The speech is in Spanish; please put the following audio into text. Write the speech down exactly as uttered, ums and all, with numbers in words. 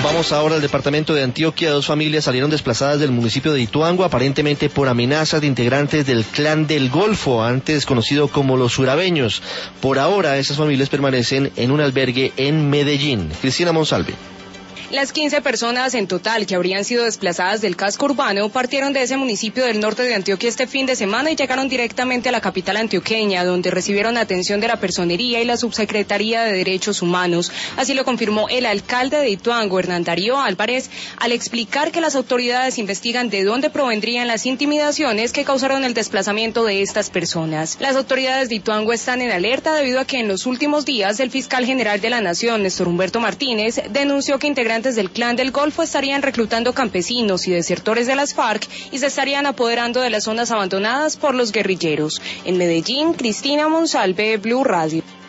Vamos ahora al departamento de Antioquia. Dos familias salieron desplazadas del municipio de Ituango, aparentemente por amenazas de integrantes del Clan del Golfo, antes conocido como los Urabeños. Por ahora, esas familias permanecen en un albergue en Medellín. Cristina Monsalve. Las quince personas en total que habrían sido desplazadas del casco urbano partieron de ese municipio del norte de Antioquia este fin de semana y llegaron directamente a la capital antioqueña, donde recibieron atención de la Personería y la Subsecretaría de Derechos Humanos. Así lo confirmó el alcalde de Ituango, Hernán Darío Álvarez, al explicar que las autoridades investigan de dónde provendrían las intimidaciones que causaron el desplazamiento de estas personas. Las autoridades de Ituango están en alerta debido a que en los últimos días el fiscal general de la Nación, Néstor Humberto Martínez, denunció que integrantes del Clan del Golfo estarían reclutando campesinos y desertores de las FARC y se estarían apoderando de las zonas abandonadas por los guerrilleros. En Medellín, Cristina Monsalve, Blue Radio.